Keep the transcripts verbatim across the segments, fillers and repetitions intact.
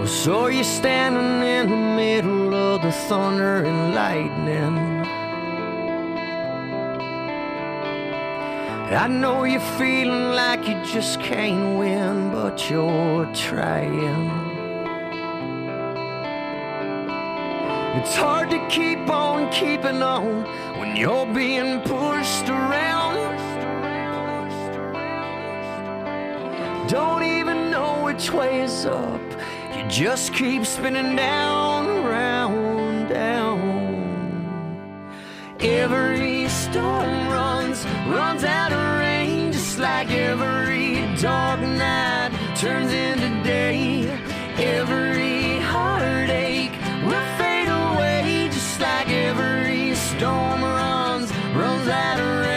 So you're standing in the middle of the thunder and lightning. I know you're feeling like you just can't win, but you're trying. It's hard to keep on keeping on when you're being pushed around. Don't even know which way is up. You just keep spinning down, round, down. Every storm runs, runs out of rain, just like every dark night turns into day. Every heartache will fade away, just like every storm runs, runs out of rain.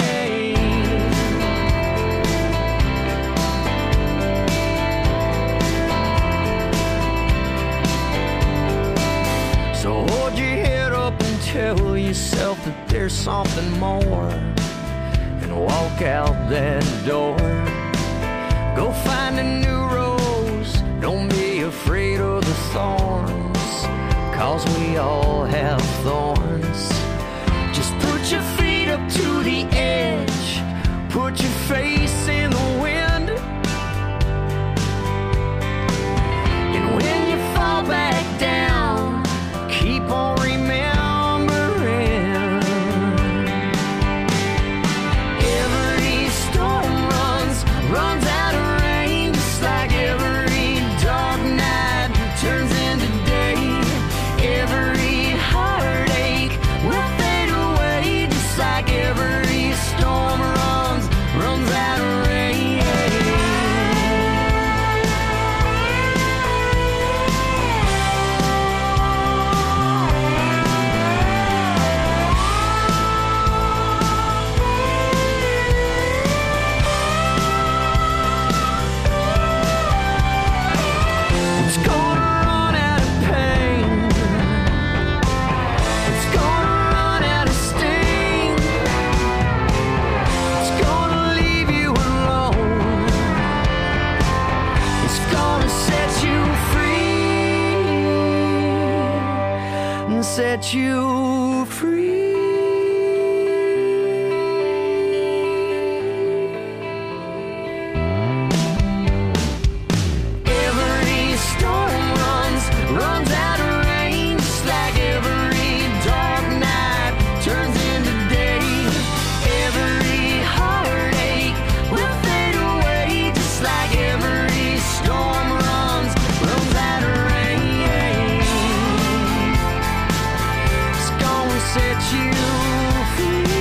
So hold your head up and tell yourself that there's something more, and walk out that door. Go find a new rose, don't be afraid of the thorns, cause we all have thorns. Just put your feet up to the edge, put your face in the wind, and when you fall back down, keep on remembering. Every storm runs, runs out of rain, just like every dark night turns into day. Every heartache will fade away, just like every storm runs, runs out of rain. It's gonna run out of pain. It's gonna run out of sting. It's gonna leave you alone. It's gonna set you free and set you free. Every storm runs, runs out of rain, just like every dark night turns into day. Every heartache will fade away, just like every storm runs, runs out of rain. It's gonna set you free.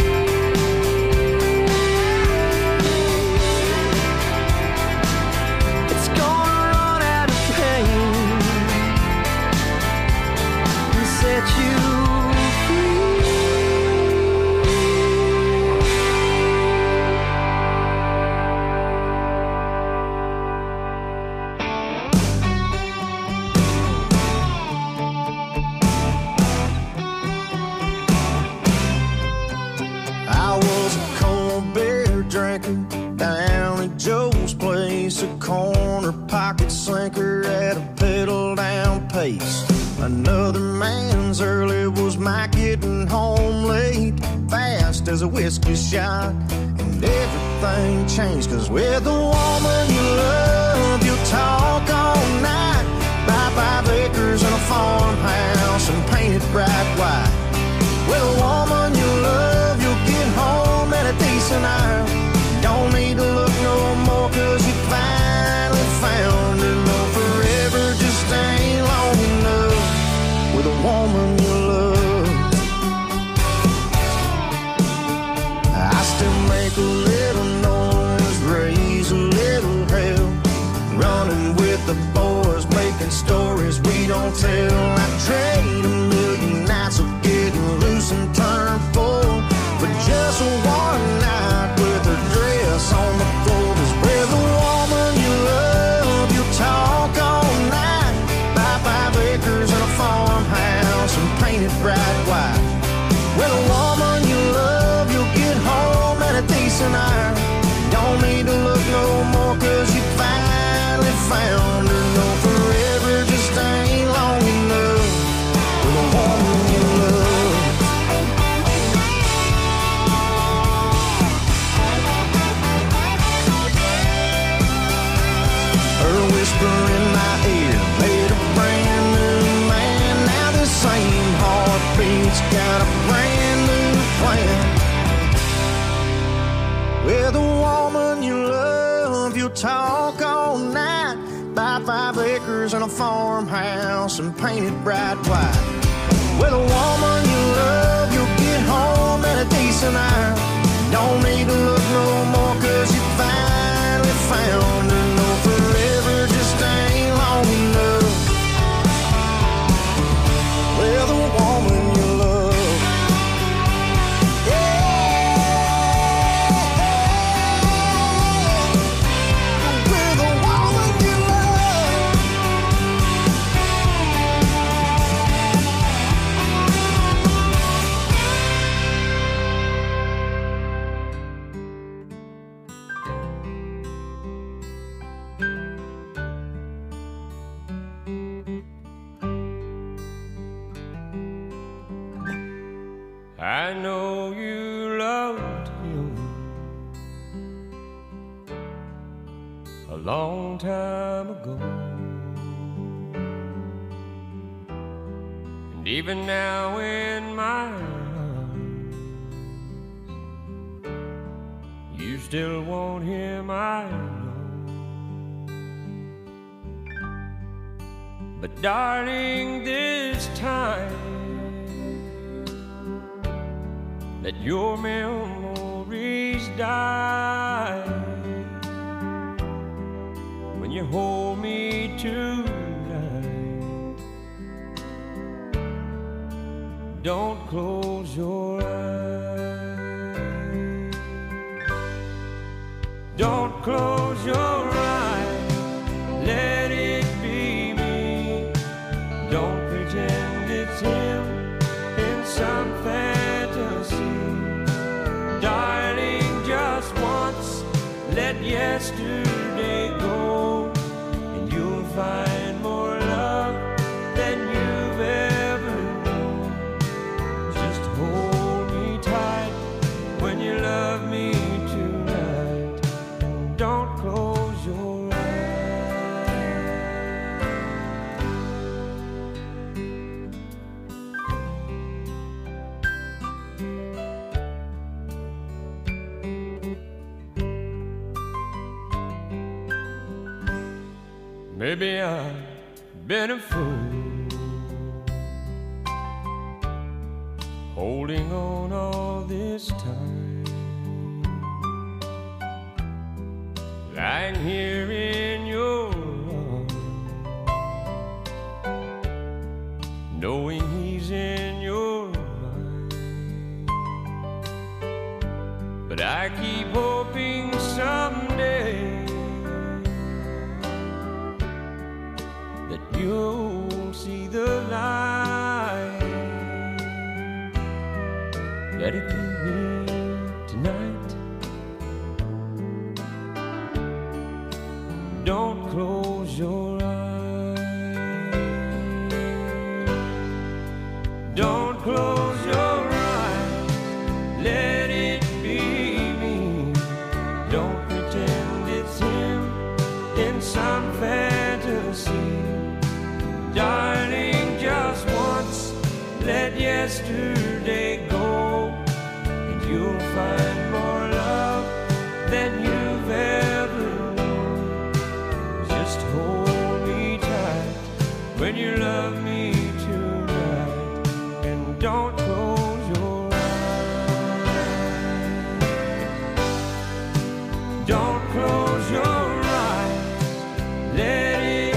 It's gonna run out of pain and set you free. I was a cold beer drinker down at Joe's place, a corner pocket slinker at a pedal down pace. Another man's early was my getting home late, fast as a whiskey shot, and everything changed, cause with the woman you love, you'll talk all night. Buy five acres and a farmhouse and paint it bright white. With a woman you love, you'll get home at a decent hour. Don't need to look no more, cause you finally found her. No, forever just ain't long enough with a woman you love. I still make a little noise, raise a little hell, running with the boys, making stories we don't tell. I trade a million nights of getting loose and turn full for just one night with her dress on the floor. 'Cause with a woman you love, you'll talk all night. Buy five acres and a farmhouse and paint it bright white. With a woman you love, you'll get home at a decent hour. Don't need to look no more, 'cause you finally found her. No, forever got a brand new plan. With a woman you love, you'll talk all night. Buy five acres and a farmhouse and paint it bright white. With a woman you love, you'll get home at a decent hour. Don't need to look no more, cause you finally found her. No, forever just ain't long enough. With a woman you love. Yeah. With a woman you love. I know you loved him a long time ago, and even now in my arms, you still want him, I know. But darling, this time let your memories die. When you hold me tonight, don't close your eyes. Don't close your eyes, let it be me. Don't pretend it's him in some fantasy. Darling, just once, let yesterday go, and you'll find more love than you've ever known. Just hold me tight when you love me tonight, and don't close your eyes. Maybe I've been a fool, holding on all this time, lying here in your arms, knowing he's in your mind. But I keep hoping someday that you'll see the light. Let it be me tonight. Don't close your eyes. Don't close your eyes, let it be me. Don't pretend it's him in some fantasy. Darling, just once, let yesterday go, and you'll find more love than you've ever known. Just hold me tight when you love me tonight, and don't close your eyes. Don't close your eyes, let it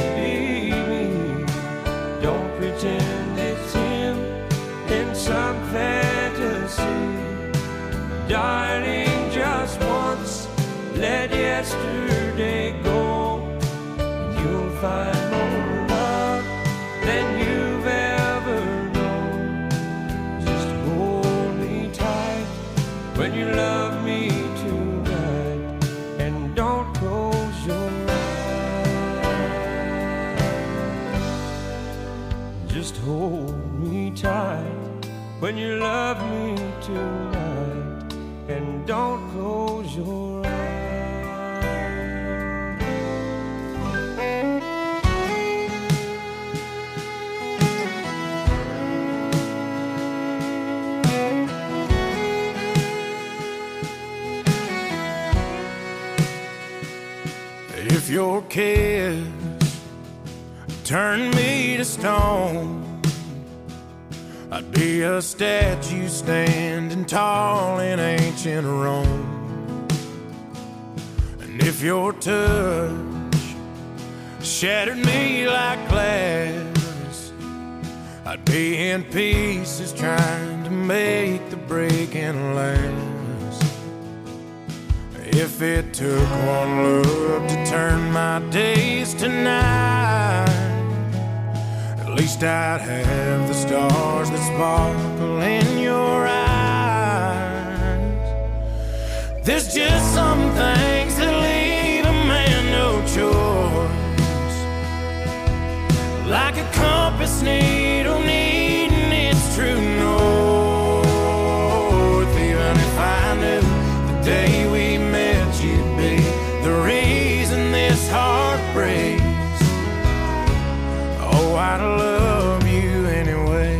pretend it's him in some fantasy. Darling, just once, let yesterday go, and you'll find more love than you've ever known. Just hold me tight when you love me tonight, and don't close your eyes. Just hold me tight when you love me tonight, and don't close your eyes. if your kiss turned me to stone, I'd be a statue standing tall in ancient Rome. And if your touch shattered me like glass, I'd be in pieces trying to make the breaking last. If it took one look to turn my days to night, at least I'd have the stars that sparkle in your eyes. There's just some things that leave a man no choice, like a compass needle needing its true north. Even if I knew the day we met you'd be the reason this heart breaks, oh, I'd love you anyway.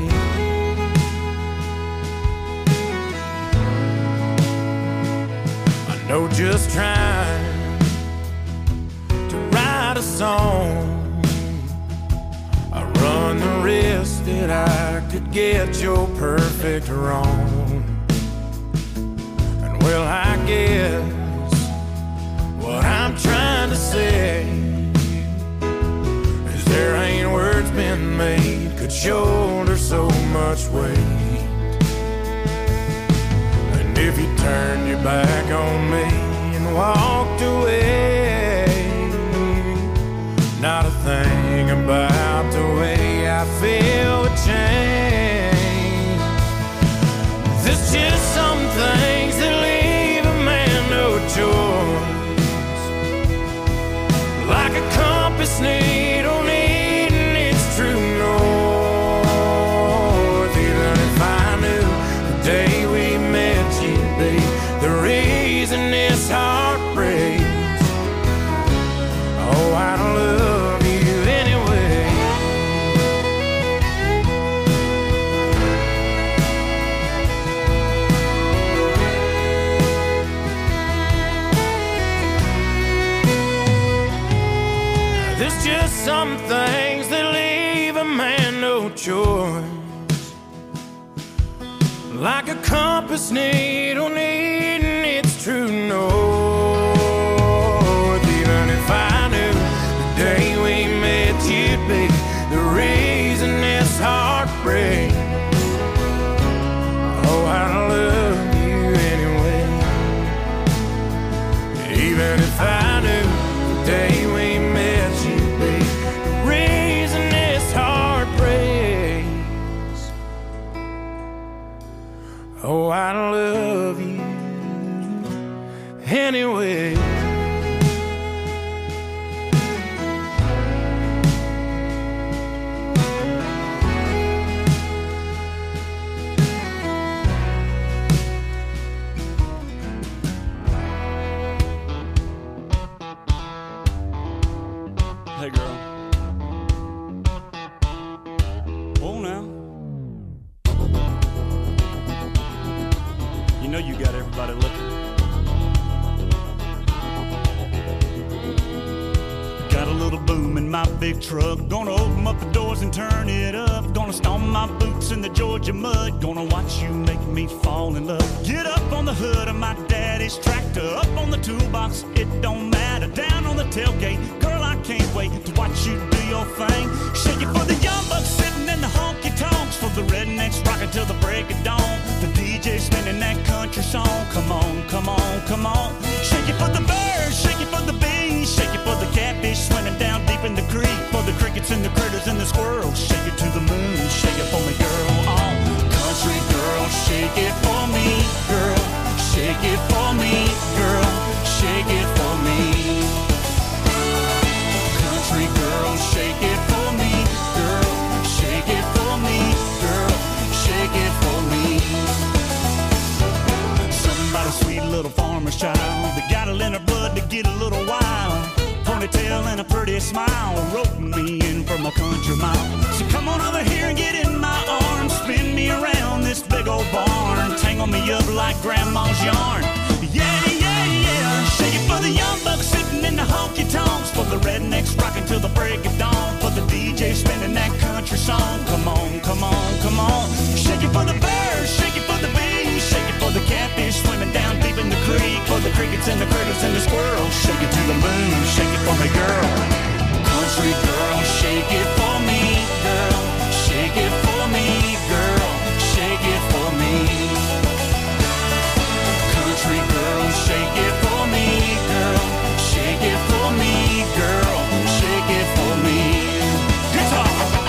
I know just trying to write a song, I run the risk that I could get your perfect wrong. And well, I guess what I'm trying to say is there ain't words been made could shoulder so much weight. And if you turned your back on me and walked away, not a thing about the way I feel would change. There's just some things that leave a man no choice, like a compass needle needing its true north. Even if I knew the day we met you'd be the reason this heart breaks, oh, I'd love you anyway. There's just some things that leave a man no choice, like a compass needle needing its true north. Even if I knew the day we met you'd be the reason this heart breaks, oh, I'd love you anyway. Even if I knew the day we met you'd be the reason this heart breaks, oh, I'd love you anyway. Hey girl. Oh now. You know you got everybody looking. Got a little boom in my big truck. Gonna open up the doors and turn it up. Gonna stomp my boots in the Georgia mud. Gonna watch you make me fall in love. Get up on the hood of my daddy's tractor. Up on the toolbox, it don't matter. Down on the tailgate, girl, I can't wait to watch you do your thing. Shake it for the young bucks sitting in the honky tonks, for the rednecks rocking till the break of dawn. The D J spinning that country song. Come on, come on, come on. Shake it for the birds, shake it for the bees, shake it for the catfish swimming down deep in the creek, for the crickets and the critters and the squirrels. Shake it to the moon, shake it for me, girl. Oh, country girl, shake it for me, girl. Shake it for me, girl. Shake it for me. Country girl, shake it for me, girl. Shake it for me, girl. Shake it for me. Somebody sweet little farmer's child that got it in her blood to get a little wild. Ponytail and a pretty smile, roping me in from a country mile. So come on over here and get in my arms, spin me around this big old barn, tangle me up like grandma's yarn. Yeah, yeah, yeah. Shake it for the young bucks sitting in the honky tonks, the crickets and the critters and the squirrels. Shake it to the moon, shake it for me, girl. Country girl, shake it for me, girl. Shake it for me, girl. Shake it for me. Country girl, shake it for me, girl. Shake it for me, girl. Shake it for me. Guitar!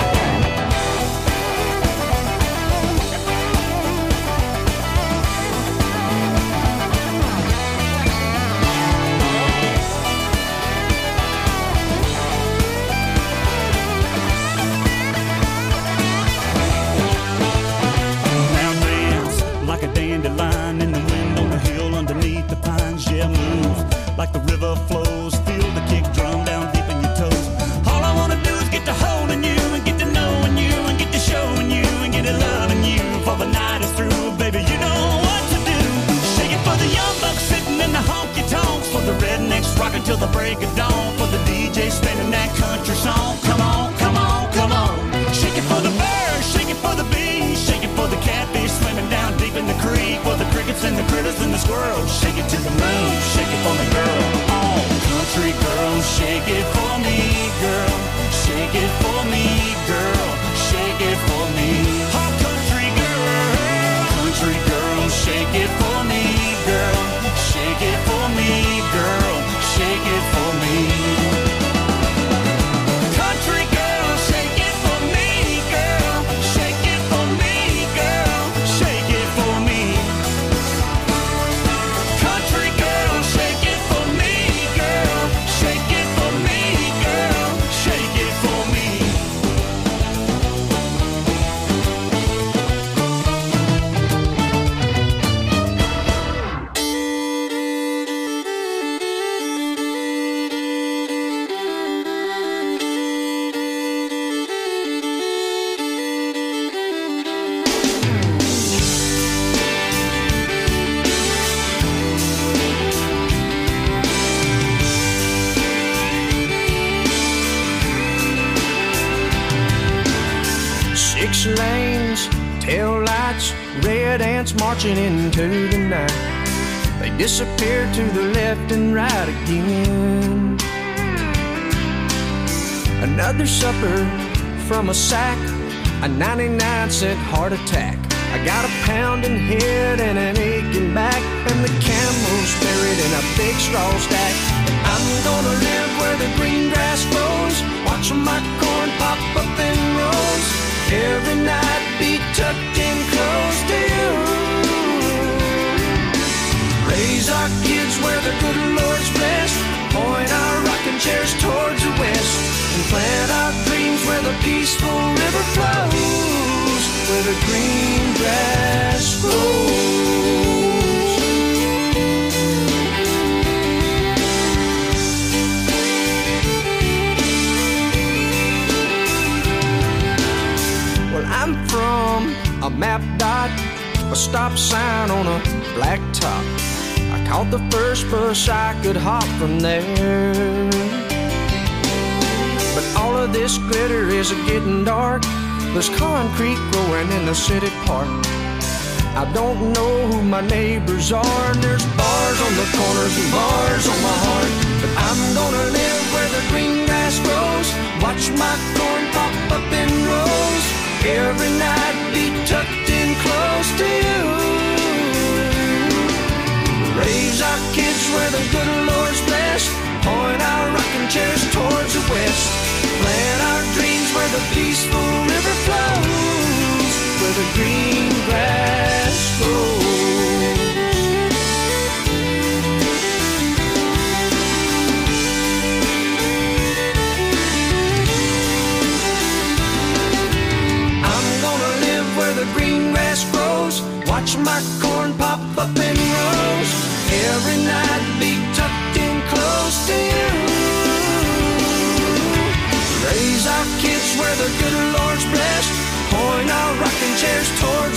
Dandelion in the wind on the hill underneath the pines. Yeah, move like the river flows. Feel the kick drum down deep in your toes. All I wanna do is get to holding you and get to knowing you and get to showing you and get to loving you before the night is through. Baby, you know what to do. Shake it for the young bucks sitting in the honky tonks, for the rednecks rocking till the break of dawn, for the D J spinning that country song. Come on, come on, come on. Shake it for the birds, shake it for the bees, shake it for the catfish swimming down deep in the creek, for the crickets and the critters and the squirrels. Shake it to the moon, shake it for me, girl. Oh, country girl, shake it for me, girl. Shake it for me, girl. Shake it for me. Oh, country girl, country girl, shake it for me, girl. Shake it for me, girl. Shake it for me. Country girl, shake it for me, girl. Shake it for me, girl. Shake it for me. Country girl, shake it for me, girl. Shake it for me, girl. Shake it for me. Six lanes, tail lights, red ants marching into the night. They disappear to the left and right again. Another supper from a sack, a ninety-nine cent heart attack. I got a pounding head and an aching back, and the camel's buried in a big straw stack. I'm gonna live where the green grass grows, watching my corn pop up in rows. Every night be tucked in close to you. Raise our kids where the good Lord's blessed, point our rocking chairs towards the west, and plant our dreams where the peaceful river flows, where the green grass grows. Well, I'm from a map dot, a stop sign on a black top. I caught the first bus I could hop from there. But all of this glitter is getting dark. There's concrete growing in the city park. I don't know who my neighbors are, and there's bars on the corners and bars on my heart. But I'm gonna live where the green grass grows, watch my corn pop up in rows. Every night be tucked in close to you. Raise our kids where the good Lord's blessed, point our rocking chairs towards the west, plant our dreams where the peaceful river flows, where the green grass grows. I'm gonna live where the green grass grows, watch my corn pop up in rows. Every night be tucked in close to you. Raise our kids where the good Lord's blessed, point our rocking chairs toward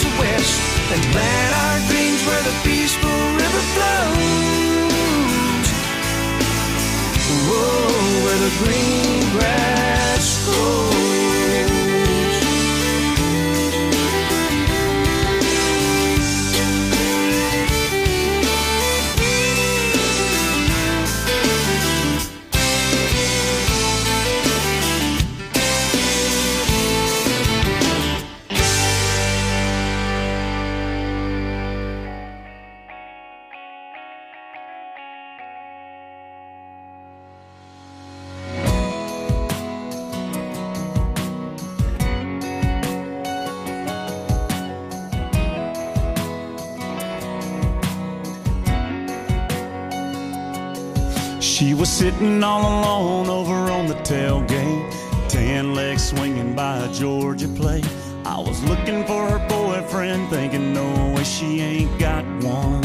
She was sitting all alone over on the tailgate, tan legs swinging by a Georgia plate. I was looking for her boyfriend, thinking no way she ain't got one.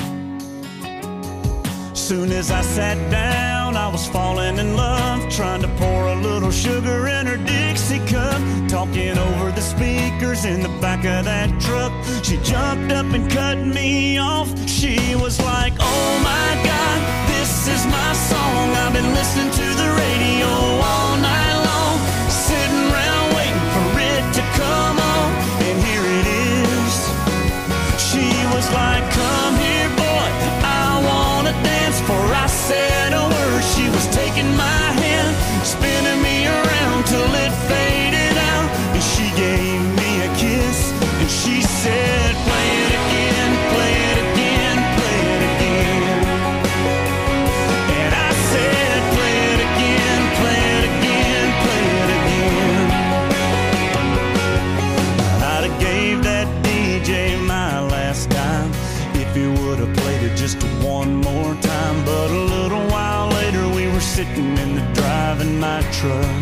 Soon as I sat down, I was falling in love, trying to pour a little sugar in her Dixie cup, talking over the speakers in the back of that truck. She jumped up and cut me off. She was like, oh my God, this is my song. I've been listening to the radio all night long, sitting around waiting for it to come on, and here it is. She was like, come here, boy, I wanna dance. For I said a word, she was taking my hand, spinning me around till it faded out. And she gave me a kiss, and she said, play it again, play it again, play it again. And I said, play it again, play it again, play it again. I'd have gave that D J my last dime if he would have played it just one more time. But a little while later we were sitting in the driving my truck.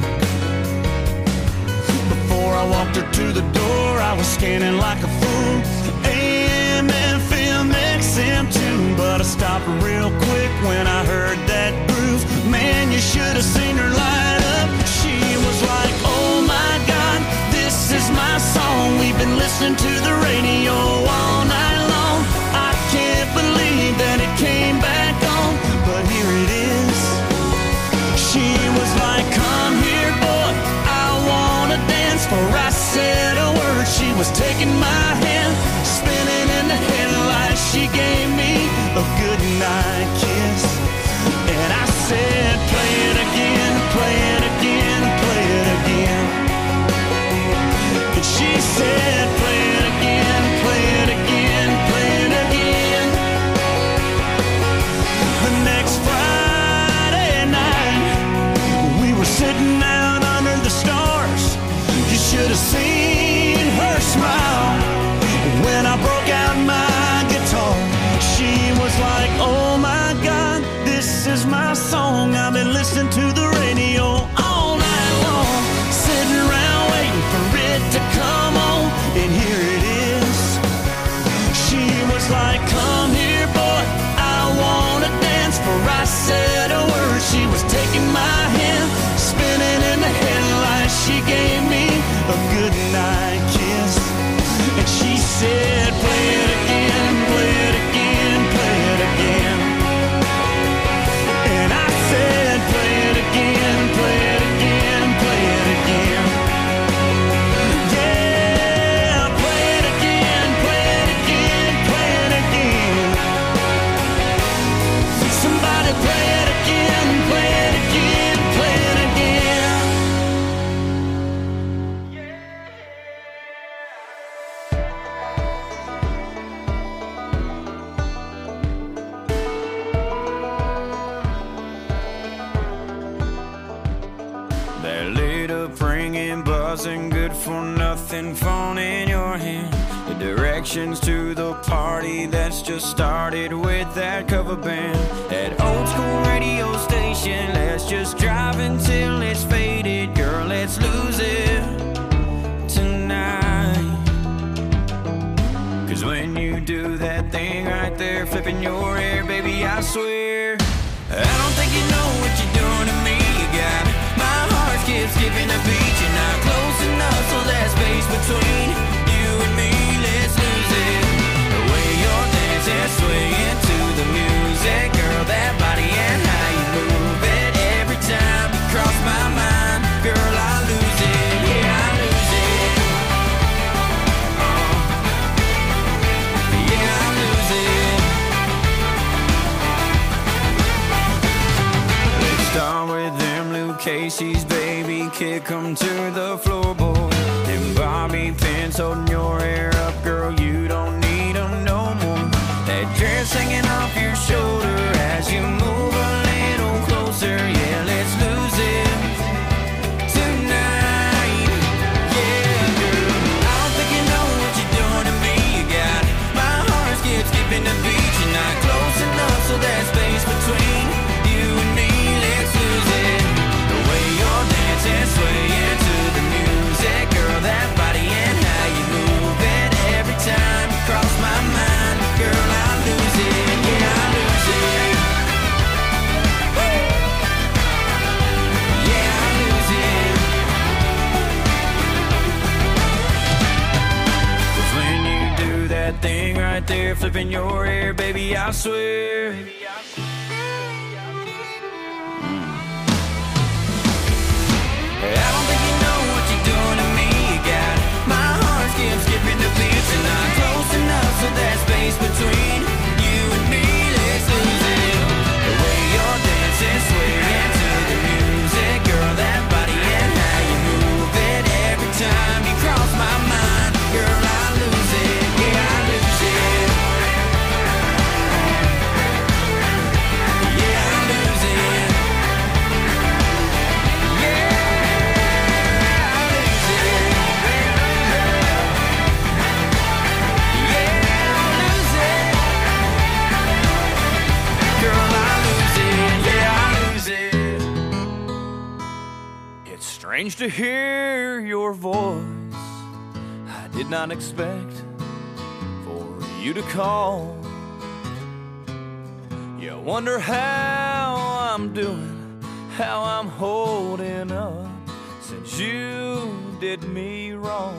Before I walked her to the door, I was scanning like a fool, A M, F M, X M too. But I stopped real quick when I heard that groove. Man, you should have seen her light up. She was like, oh my God, this is my song. We've been listening to the radio all night long. I can't believe that it came back on, but here it is. She was like, come here, boy, I wanna dance. For I said a word, she was taking my hand, spinning in the headlights. She gave me a good night kiss, and I said, play it again, play it again, play it again. And she said, play it again, play it again, play it again. The next Friday night, we were sitting out under the stars. You should have seen her smile when I broke out my guitar. She was like, oh my God, this is my song. I've been listening to the radio all night long, sitting around waiting for it to come on, and here it is. She was like, come here, boy, I wanna dance. For I said a word, she was taking my hand, spinning in the headlights. She gave me a good night kiss, and she said, play it again, play it again, play it again. And I said, play it again, play it again, play it again. Yeah, play it again, play it again, play it again. Somebody play it again, play it again, play it again. That lit up ringing, buzzing, good for nothing phone in your hand. The directions to the party that's just started with that cover band. That old school radio station, let's just drive until it's faded. Girl, let's lose it tonight. Cause when you do that thing right there, flipping your hair, baby, I swear I don't think you know what you're doing to me. You got me, my heart skips skipping a beat. You're not close enough, so that space between you and me, let's lose it. The way you're dancing, swaying to the music, girl, that body and how you move it. Every time you cross my mind, girl, I lose it. Yeah, I lose it. Uh, yeah, I lose it. Let's start with them Luke Casey's, baby, kick 'em to the floorboard. Them bobby pins holding your hair up, girl, you don't need 'em no more. That dress hanging off your shoulder as you move a little closer. Yeah, let's lose it tonight. Yeah, girl, I don't think you know what you're doing to me. You got my heart skips skipping the beat. You're not close enough, so that space between you and me, swear. I don't think you know what you're doing to me. You got my heart skip, skipping the beats, and I'm close enough so there's space between you and me. Let's lose it. The way you're dancing, swaying to the music, girl, that body and how you move it. Every time you cross my mind, girl, I lose it. Yeah, I lose it. Yeah, I lose it. Strange to hear your voice. I did not expect for you to call. You wonder how I'm doing, how I'm holding up since you did me wrong.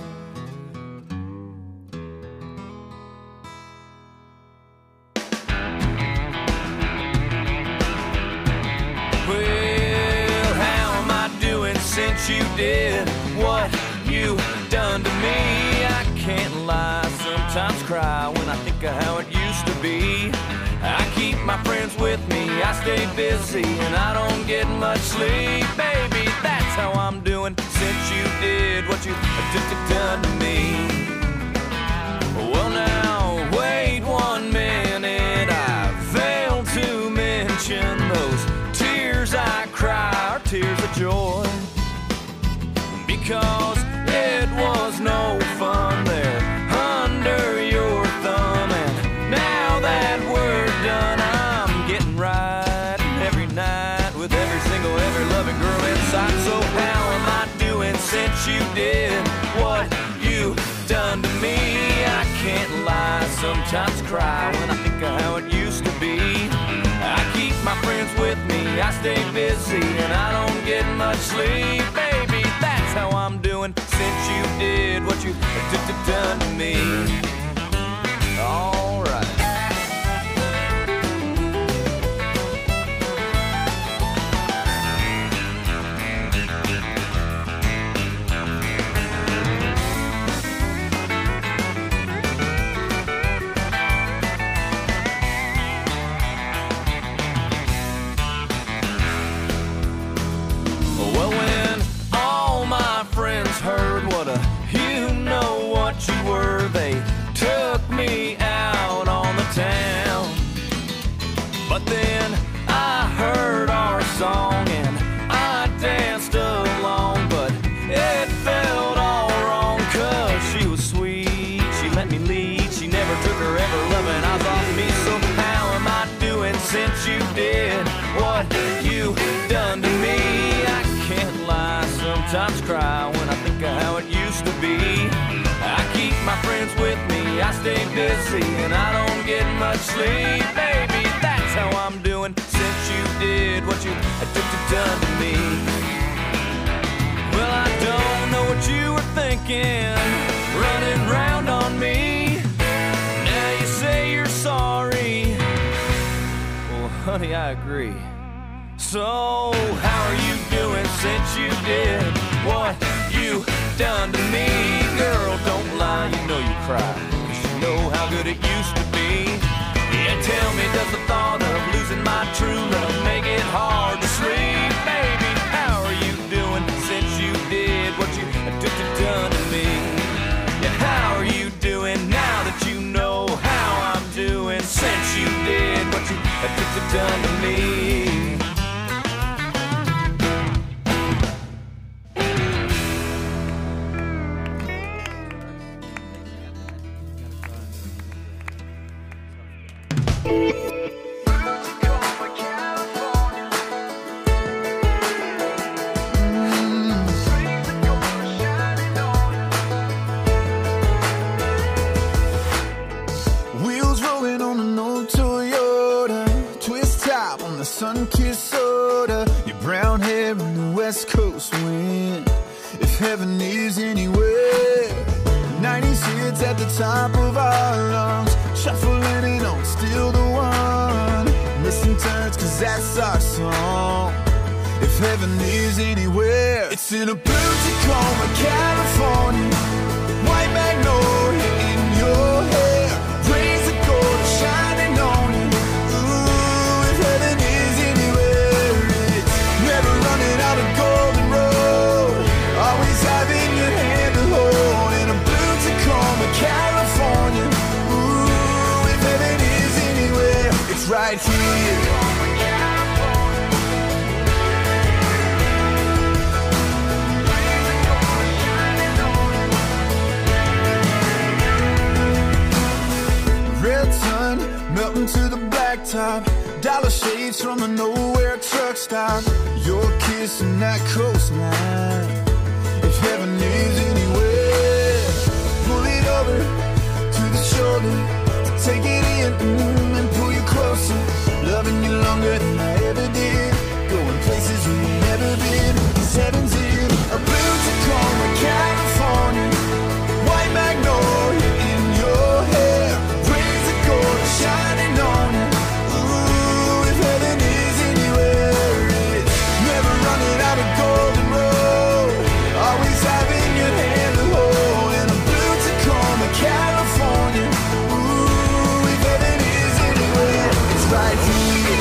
Since you did what you done to me, I can't lie, sometimes cry when I think of how it used to be. I keep my friends with me, I stay busy, and I don't get much sleep. Baby, that's how I'm doing since you did what you done to me. Well now, wait one minute, I failed to mention those tears I cry are tears of joy. Because it was no fun there under your thumb. And now that we're done, I'm getting right every night with every single, every loving girl inside. So how am I doing since you did what you done to me? I can't lie, sometimes cry when I think of how it used to be. I keep my friends with me, I stay busy, and I don't get much sleep. Baby, that's how I'm doing since you did what you done to me. All right. Heard what a you know what you were. They took me out on the town, but then I heard our song and I danced along, but it felt all wrong. Cause she was sweet, she let me lead, she never took her ever loving eyes off me. So how am I doing since you did what you done to me? I can't lie, sometimes cry when I think of how it used to be. I keep my friends with me, I stay busy, and I don't get much sleep. Baby, that's how I'm doing since you did what you done to me. Well, I don't know what you were thinking, running round on me. Now you say you're sorry. Well, honey, I agree. So how are you doing since you did what you done to me? Girl, don't lie, you know you cry, cause you know how good it used to be. Yeah, tell me, does the thought of losing my true love make it hard to sleep? Baby, how are you doing since you did what you done to me? Yeah, how are you doing now that you know how I'm doing since you did what you done to me? Sun-kissed soda, your brown hair in the west coast wind. If heaven is anywhere, nineties hits at the top of our lungs, shuffling it on, still the one. returns, cause that's our song. If heaven is anywhere, it's in a blue Tacoma, California. White magnolia in your hair, rays of gold shining on you. Ooh, if heaven is anywhere, it's never running out of golden road, always having your hand to hold. In a blue Tacoma, California. Ooh, if heaven is anywhere, it's right here. Red sun melting to the blacktop, dollar shades from a nowhere truck stop. Your kiss and that coastline. If heaven is anywhere, pull it over to the shoulder, take it in mm, and pull you closer. Loving you longer than I ever did, going places we've never been. Cause heaven's in a blue Tacoma, California. White magnolia in your hair, shining on you. Ooh, if heaven is anywhere, it's never running out of golden road, always having your hand to hold. In a blue Tacoma, California. Ooh, if heaven is anywhere, it's right here.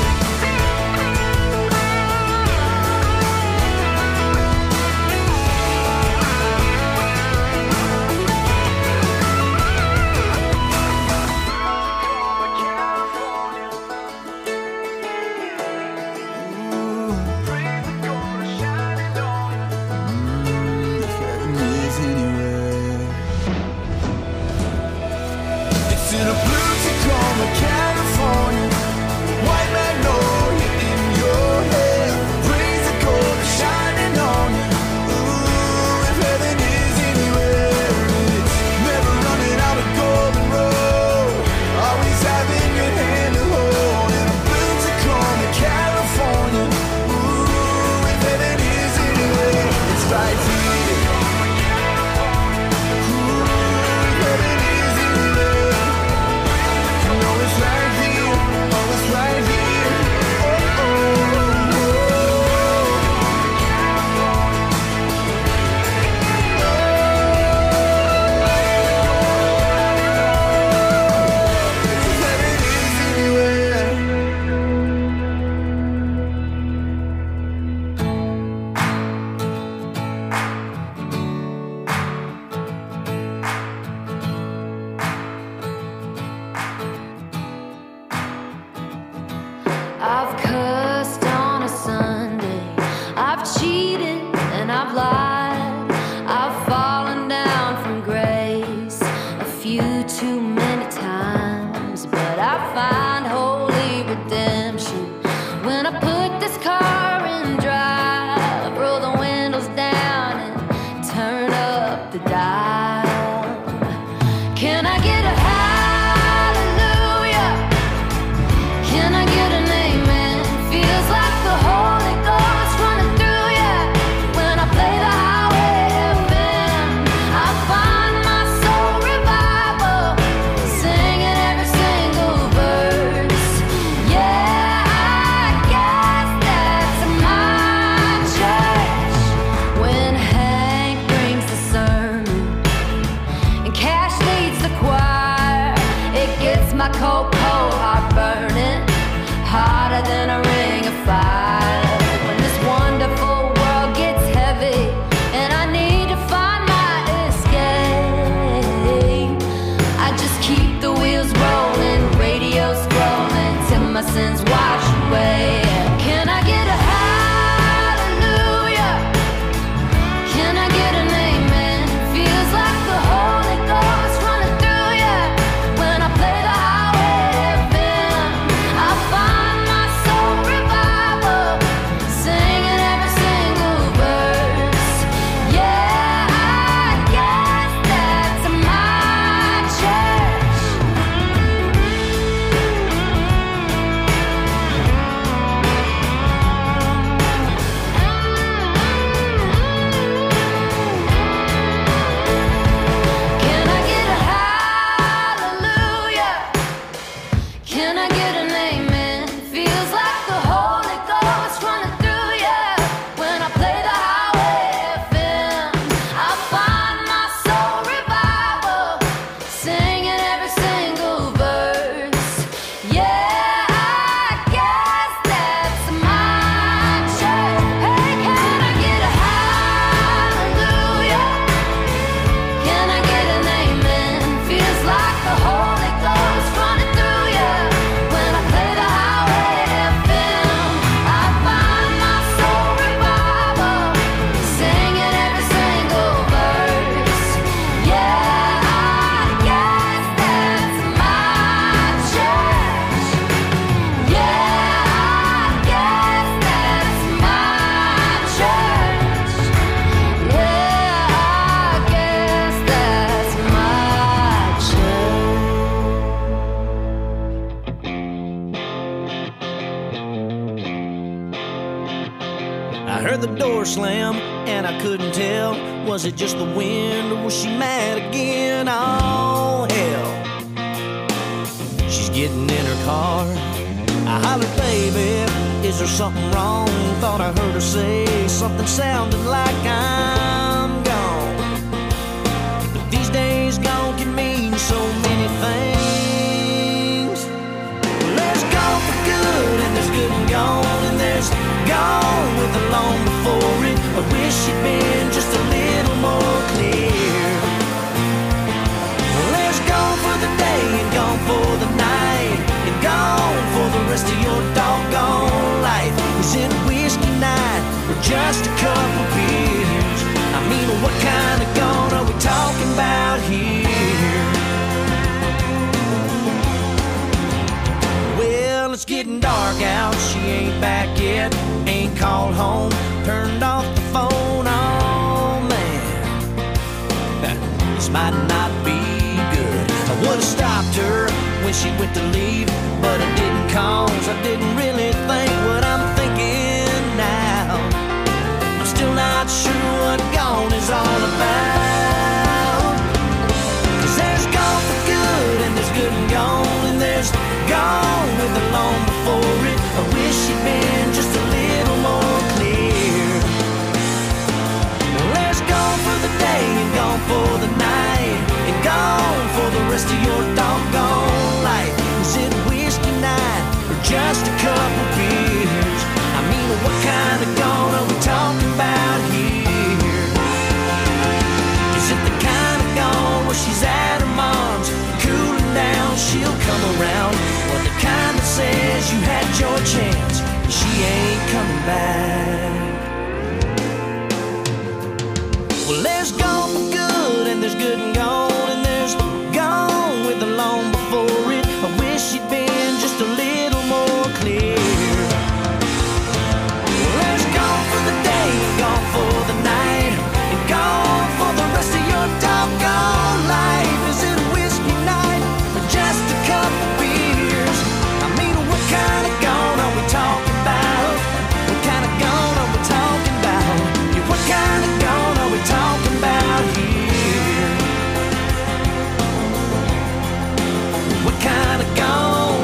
I heard the door slam and I couldn't tell, was it just the wind or was she mad again? Oh hell, she's getting in her car. I hollered, baby, is there something wrong? Thought I heard her say something sounding like I'm gone. But these days gone can mean so many things. Well, there's gone for good and there's good and gone, and there's gone with the long before it. I wish she'd been just a little more clear. Well, there's gone for the day and gone for the night, and gone for the rest of your doggone life. Is it whiskey night or just a couple beers? I mean, what kind of gone are we talking about here? Well, it's getting dark out, she ain't back yet, ain't called home, turned off the phone. Oh man, this might not be good. I would've stopped her when she went to leave, but I didn't, cause I didn't really think what I'm thinking now. I'm still not sure what gone is all about. Cause there's gone for good and there's good and gone, and there's gone with the long before it. I wish she'd been just a little more clear. Well, there's gone for the day and gone for the night, and gone for the rest of your doggone life. Is it whiskey night or just a couple beers? I mean, what kind of gone are we talking about here? Is it the kind of gone where she's at her mom's, cooling down, she'll come around? Or the kind that says you had your chance, and she ain't coming back? Well, there's gone for good and there's good and gone, and there's gone with the long before it. I wish she'd been just a little more clear. Well, there's gone for the day and gone for the night, and gone for the rest of your doggone life. Is it a whiskey night or just a couple beers? I mean, what kind of gone are we talking about? What kind of gone are we talking about? Yeah, what kind of gone are we talking about here? What kind of gone?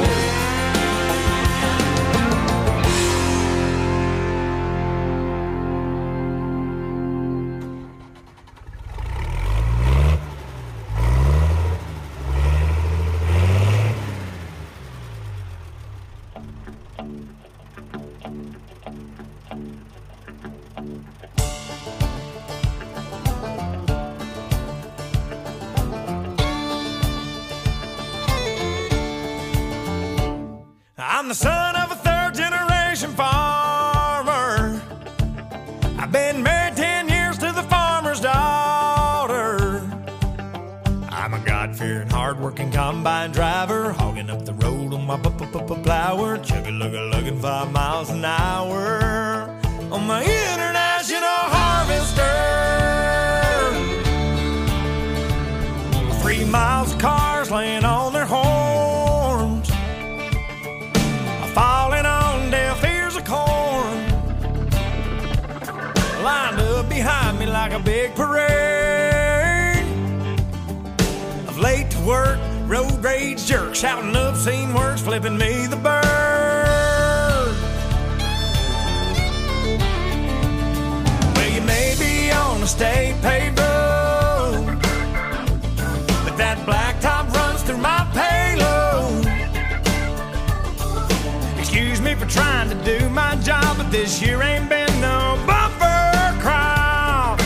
I'm the son of a third generation farmer. I've been married ten years to the farmer's daughter. I'm a God-fearing, hard-working combine driver, hogging up the road on my plower, chugga-lugga-lugging five miles an hour on my international harvester. Three miles of cars laying on their horns, falling on deaf ears of corn, lined up behind me like a big parade of late to work, road rage jerks, shouting obscene words, flipping me the bird. Well, you may be on a state paved road, but that blacktop runs through my payload. Excuse me for trying to do my job, but this year ain't been no bumper crop.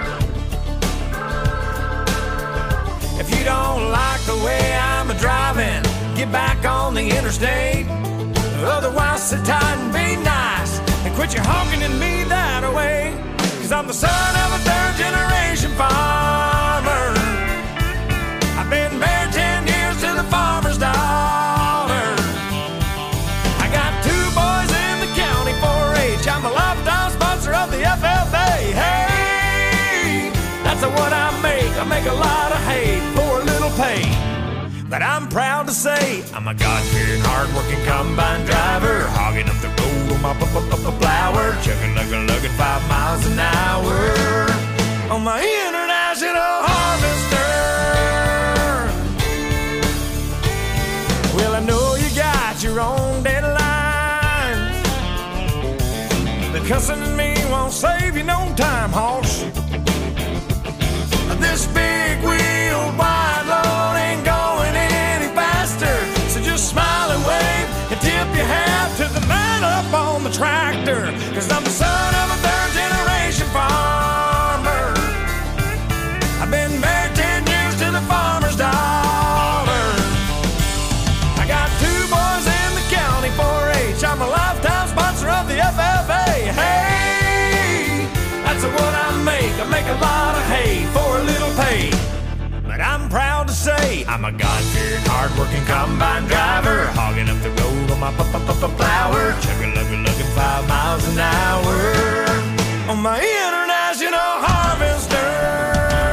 If you don't like the way I'm a-driving, get back on the interstate. Otherwise, sit tight and be nice, and quit your honking at me that way. Cause I'm the son of a third-generation farmer. I've been married ten years to the farmer's daughter. I got two boys in the county four H. I'm a lifetime sponsor of the F F A. Hey, that's what I make. I make a lot of hay for a little pay. But I'm proud to say I'm a God-fearing, hard-working combine driver, hogging up the road on my plower, chugging, lugging, lugging five Cussing at me won't save you no time, hoss. This big wheeled wide load ain't going any faster. So just smile and wave and tip your hat to the man up on the tractor. Cause I'm the son of a third generation farmer. I've been married ten years to the farmer's daughter. I got two boys in the county four H. I'm a lifetime sponsor of the F F A. Hey, that's what I make. I make a lot of hay for a little pay. But I'm proud to say I'm a God-fearing, hard-working combine driver, hogging up the road on my p-p-p-plower, chugga-lugga-lugging five miles an hour on my international harvester.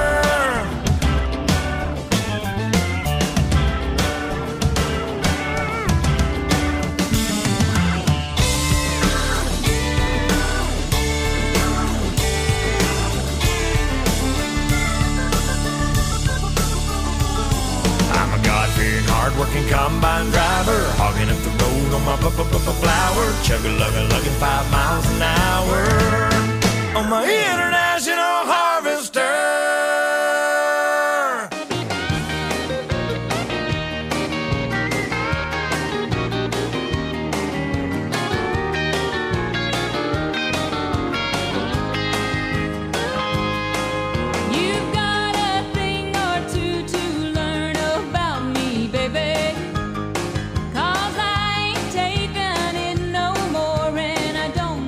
Hard-working combine driver, hogging up the road on my p-p-p-plower, chugga-lugga-lugging five miles an hour on my international harvester. Cause I ain't taking it no more, and I don't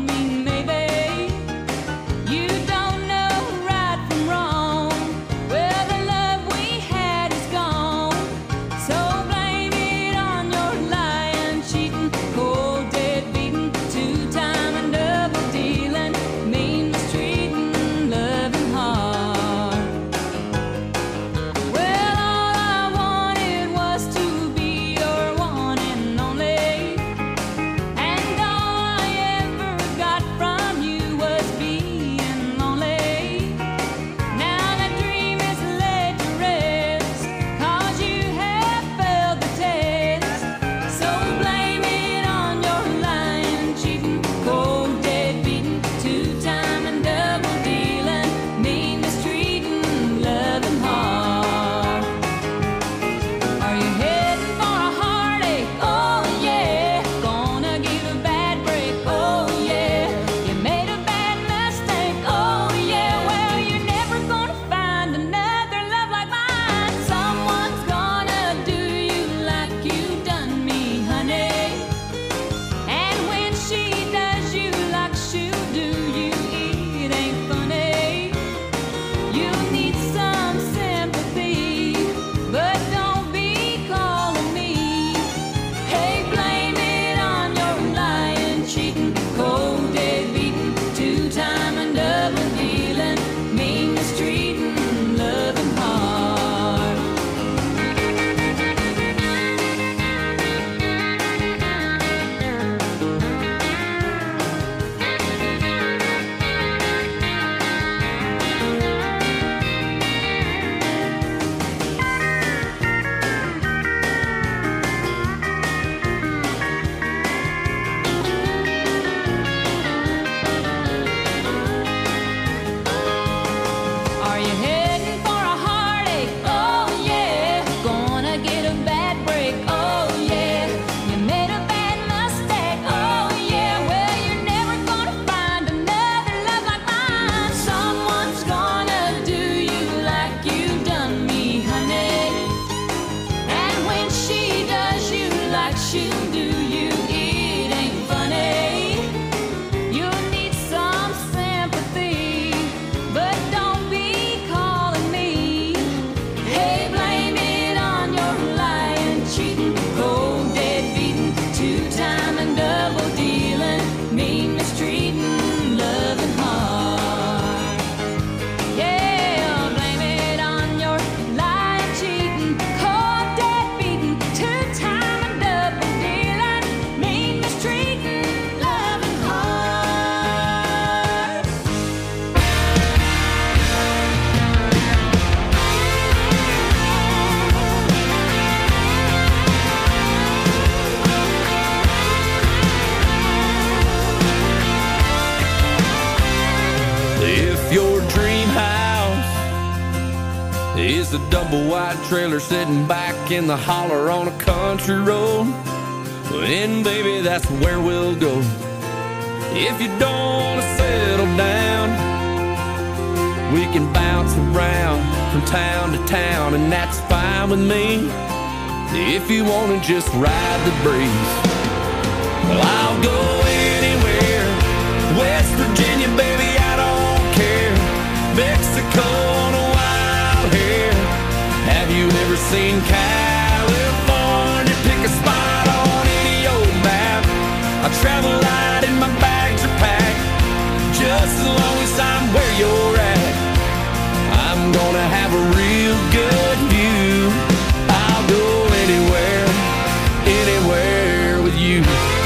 is a double wide trailer sitting back in the holler on a country road. And baby, that's where we'll go. If you don't want to settle down, we can bounce around from town to town, and that's fine with me. If you want to just ride the breeze, well, I'll go anywhere. West Virginia, baby, I don't care. Mexico on a wild hair. Have you ever seen California? Pick a spot on any old map. I travel light and my bags are packed, just as long as I'm where you're at. I'm gonna have a real good view. I'll go anywhere, anywhere with you.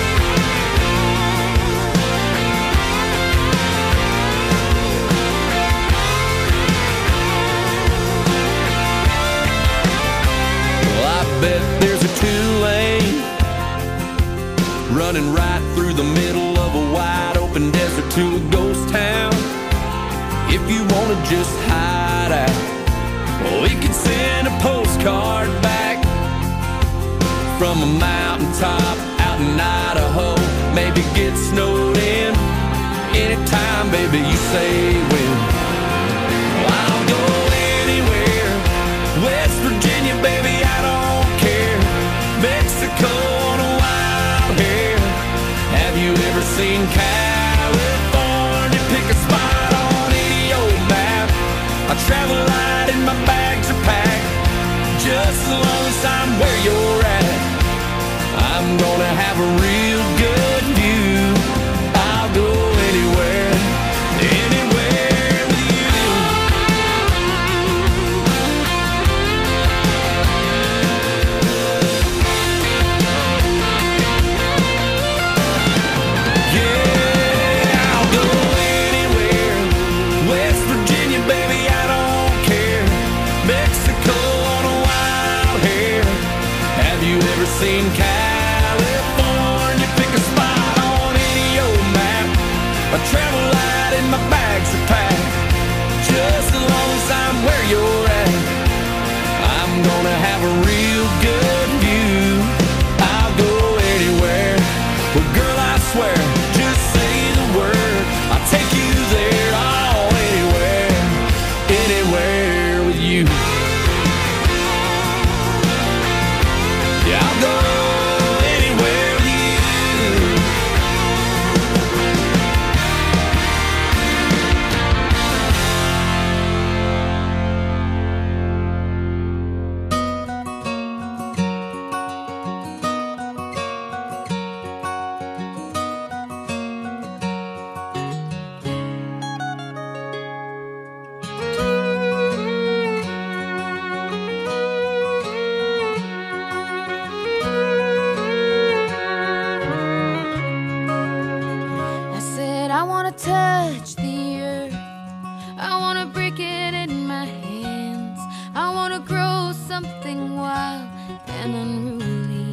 Well, I bet there's a two-lane running right through the middle of a wide open desert to a ghost town. If you want to just hide out, well, we could send a postcard back from a mountaintop out in Idaho. Maybe get snowed in anytime, baby, you say when. Well, I'll go anywhere. West Virginia, baby, I don't care. Mexico on a wild hair. Have you ever seen California? Pick a spot on any old map. I travel light and my bags are packed, just as long as I'm where you're at. I'm gonna have a real good view. I'll go anywhere, anywhere with you. Yeah, I'll go anywhere. West Virginia, baby, I don't care. Mexico on a wild hair. Have you ever seen California? Pick a spot on any old map. I travel light and my bags are packed, just as long as I'm where you're at. I'm gonna have a real good view. I'll go anywhere. Well, girl, I swear, just say the word, I'll take you there. Oh, anywhere, anywhere with you. Yeah, I'll go anywhere with you. I said I wanna touch the earth, I wanna break it in my hands, I wanna grow something wild and unruly.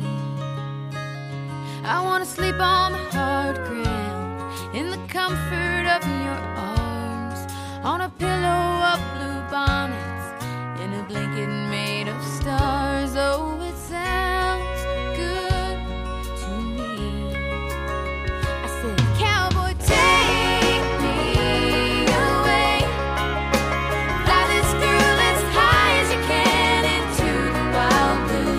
I wanna sleep on the hard ground in the comfort of your arms, on a pillow of blue bonnets, in a blanket made of stars. Oh, it sounds good to me. I said, cowboy, take me away, fly this girl as high as you can into the wild blue,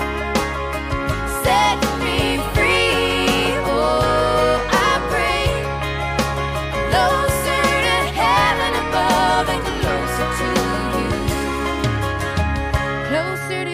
set me free. Oh, I pray, closer to heaven above and closer to you, closer to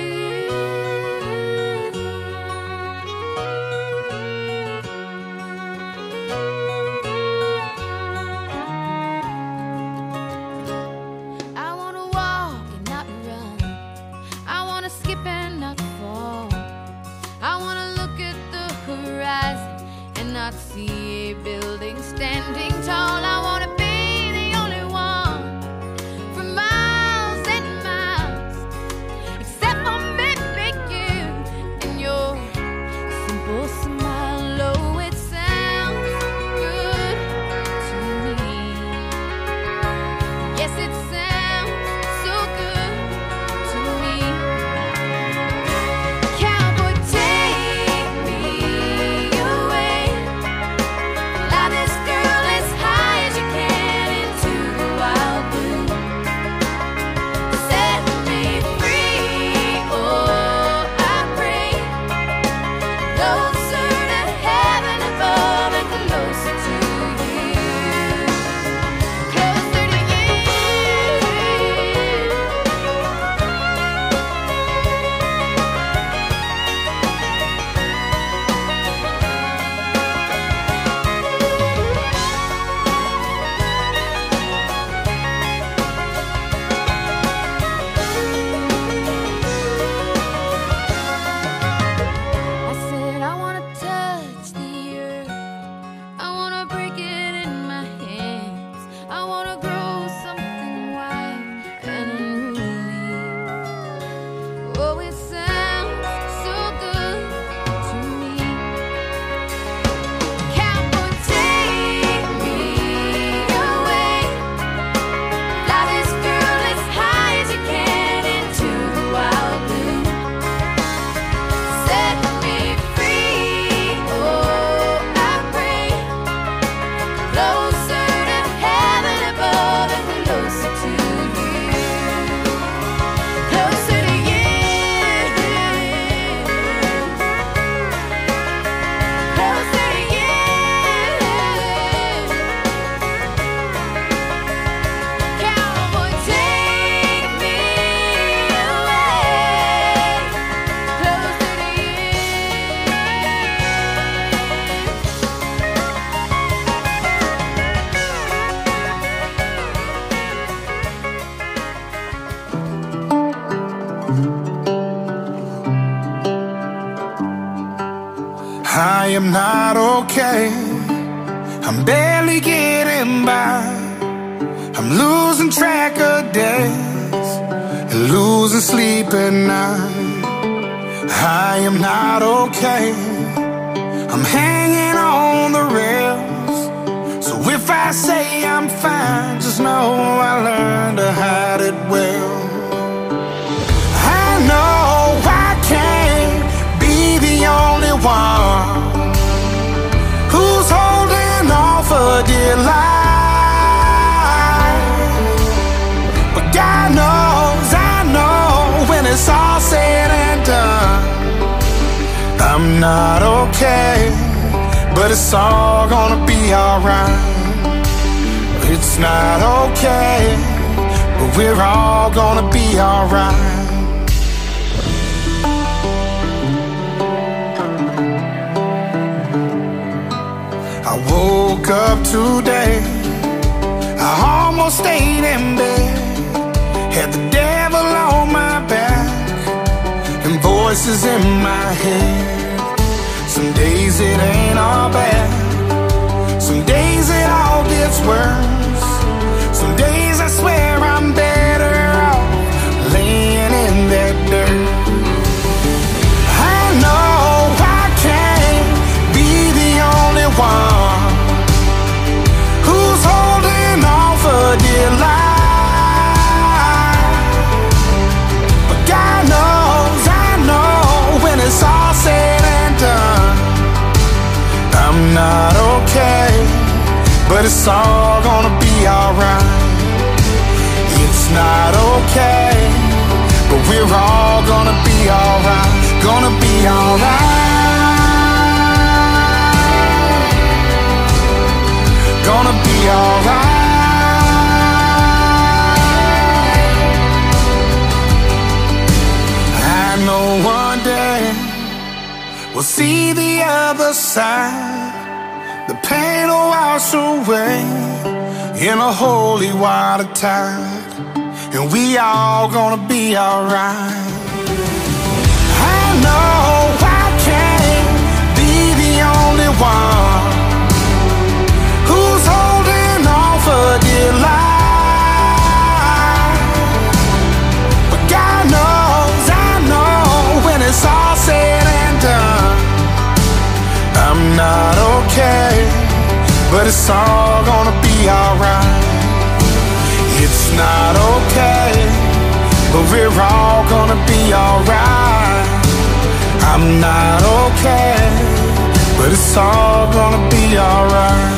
am not okay. I'm barely getting by. I'm losing track of days and losing sleep at night. I am not okay. I'm hanging on the rails. So if I say I'm fine, just know I learned to hide it well. I know I can't be the only one who's holding on for dear life. But God knows, I know, when it's all said and done, I'm not okay, but it's all gonna be alright. It's not okay, but we're all gonna be alright. I woke up today, I almost stayed in bed, had the devil on my back and voices in my head. Some days it ain't all bad, some days it all gets worse. Some days I swear I'm better off laying in that dirt. I know I can't be the only one who's holding on for dear life. But God knows, I know, when it's all said and done, I'm not okay, but it's all gonna be alright. It's not okay, but we're all gonna be alright. Gonna be alright. Gonna be alright. I know one day we'll see the other side. The pain will wash away in a holy water tide, and we all gonna be alright. I know I can't be the only one who's holding on for dear life. But God knows, I know, when it's all said and done, I'm not okay, but it's all gonna be alright. It's not okay, but we're all gonna be alright. I'm not okay, but it's all gonna be alright.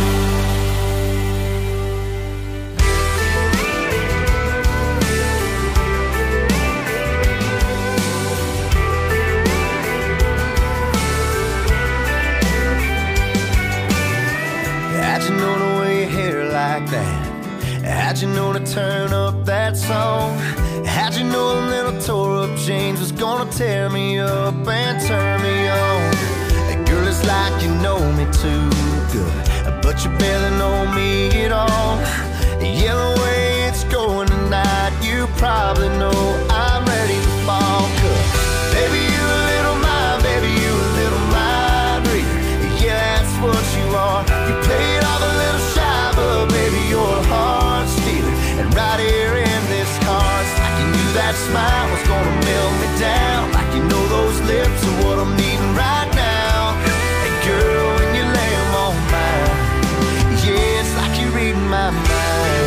How'd you know to wear your hair like that? How'd you know to turn up that song? How'd you know a little tore up jeans was gonna tear me up and turn me on? Hey, girl, it's like you know me too good, but you barely know me at all. Yeah, the way it's going tonight, you probably know I'm ready to fall. 'Cause baby, you a little mind, baby, you a little mind reader. Yeah, that's what you are. You play it off a little shy, but baby, you're a heart stealer. And right here in this car, it's like you knew that smile was gonna melt me down. Like you know those lips are what I'm needing right now. And girl, when you lay them on mine, yeah, it's like you're reading my mind.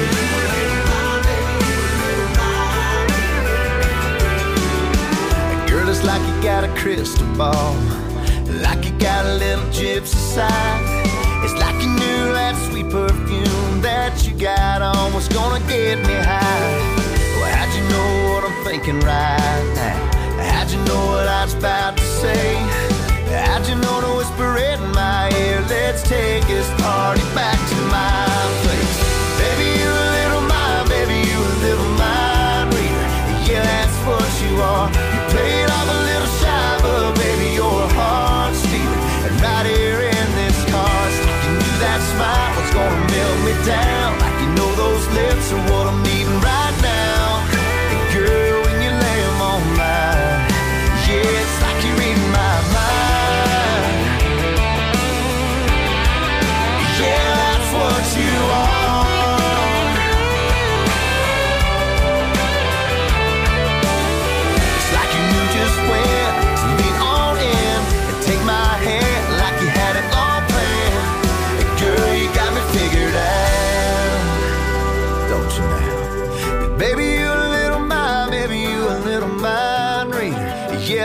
And girl, it's like you got a crystal ball, like you got a little gypsy side. It's like you knew that sweet perfume that you got on was gonna get me high. Well, how'd you know what I'm thinking right now? How'd you know what I was about to say? How'd you know to whisper it in my ear? Let's take this party back to my place. Baby, you a little mind, baby, you a little mind reader. Yeah, that's what you are. You play it off a little shy, but baby, you're a heart stealer. And right here in this car, it's like you knew that smile was gonna melt me down. Like you know those lips are what I'm